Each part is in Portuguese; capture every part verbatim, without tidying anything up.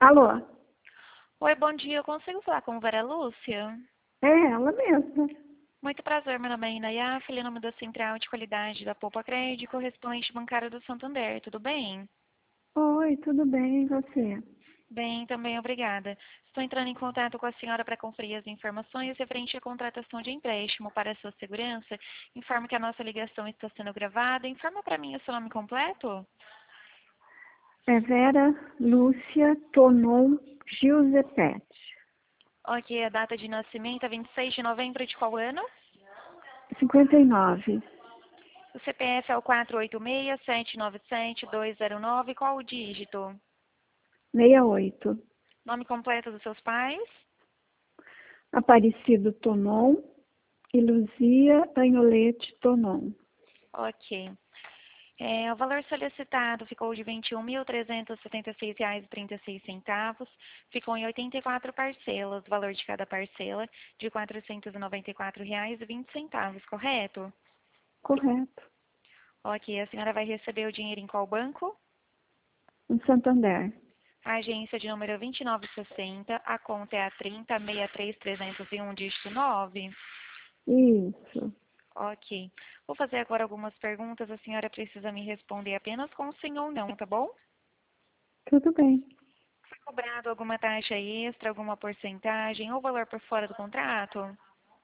Alô? Oi, bom dia. Eu consigo falar com Vera Lúcia? É ela mesma. Muito prazer, meu nome é Inaya, filha em nome da Central de Qualidade da Poupa Crédito, correspondente bancário do Santander. Tudo bem? Oi, tudo bem, e você? Bem, também obrigada. Estou entrando em contato com a senhora para conferir as informações referente à contratação de empréstimo para a sua segurança. Informo que a nossa ligação está sendo gravada. Informa para mim o seu nome completo? É Vera Lúcia Tonon Giuseppe. Ok, a data de nascimento é vinte e seis de novembro de qual ano? cinquenta e nove. O C P F é o quatro oito seis, sete nove sete, dois zero nove. Qual o dígito? sessenta e oito. Nome completo dos seus pais? Aparecido Tonon e Luzia Anholete Tonon. Ok. É, o valor solicitado ficou de vinte e um mil trezentos e setenta e seis reais e trinta e seis centavos. Ficou em oitenta e quatro parcelas. O valor de cada parcela de quatrocentos e noventa e quatro reais e vinte centavos, correto? Correto. Ok. A senhora vai receber o dinheiro em qual banco? Em Santander. A agência de número vinte e nove sessenta. A conta é a trinta, sessenta e três, trezentos e um, dígito nove. Isso. Ok. Vou fazer agora algumas perguntas. A senhora precisa me responder apenas com sim ou não, tá bom? Tudo bem. Foi cobrado alguma taxa extra, alguma porcentagem ou valor por fora do contrato?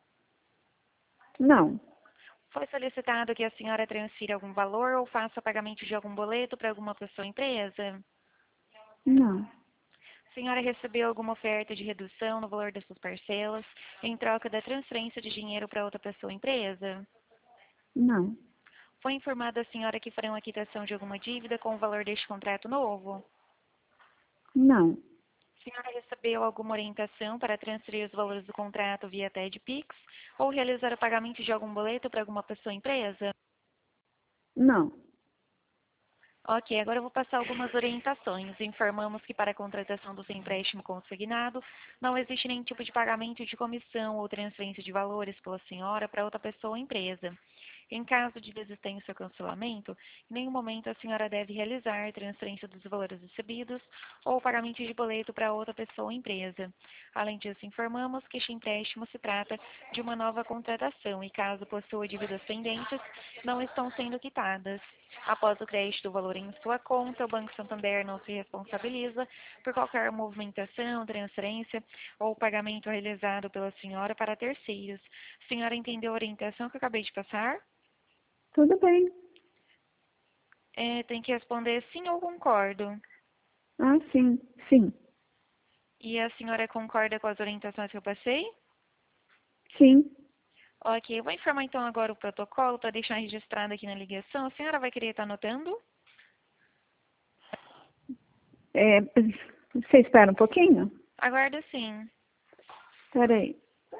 Não. Foi solicitado que a senhora transfira algum valor ou faça pagamento de algum boleto para alguma pessoa ou empresa? Não. A senhora recebeu alguma oferta de redução no valor das suas parcelas em troca da transferência de dinheiro para outra pessoa ou empresa? Não. Foi informada a senhora que farão a quitação de alguma dívida com o valor deste contrato novo? Não. A senhora recebeu alguma orientação para transferir os valores do contrato via T E D Pix ou realizar o pagamento de algum boleto para alguma pessoa ou empresa? Não. Ok, agora eu vou passar algumas orientações. Informamos que para a contratação do seu empréstimo consignado, não existe nenhum tipo de pagamento de comissão ou transferência de valores pela senhora para outra pessoa ou empresa. Em caso de desistência ou cancelamento, em nenhum momento a senhora deve realizar transferência dos valores recebidos ou pagamento de boleto para outra pessoa ou empresa. Além disso, informamos que este empréstimo se trata de uma nova contratação e, caso possua dívidas pendentes, não estão sendo quitadas. Após o crédito do valor em sua conta, o Banco Santander não se responsabiliza por qualquer movimentação, transferência ou pagamento realizado pela senhora para terceiros. A senhora entendeu a orientação que eu acabei de passar? Tudo bem. É, tem que responder sim ou concordo. Ah, sim. Sim. E a senhora concorda com as orientações que eu passei? Sim. Ok, eu vou informar então agora o protocolo para deixar registrado aqui na ligação. A senhora vai querer estar anotando? É, você espera um pouquinho? Aguardo sim. Espera aí.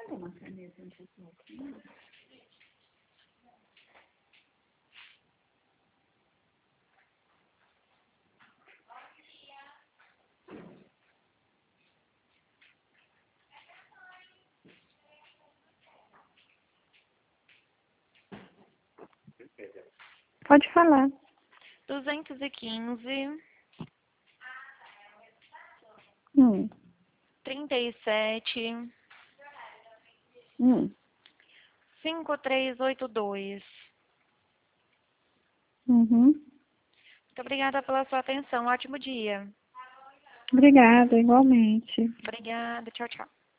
Pode falar. duzentos e quinze, Hum. trinta e sete, Hum. cinquenta e três oitenta e dois. Uhum. Muito obrigada pela sua atenção. Ótimo dia. Obrigada, igualmente. Obrigada. Tchau, tchau.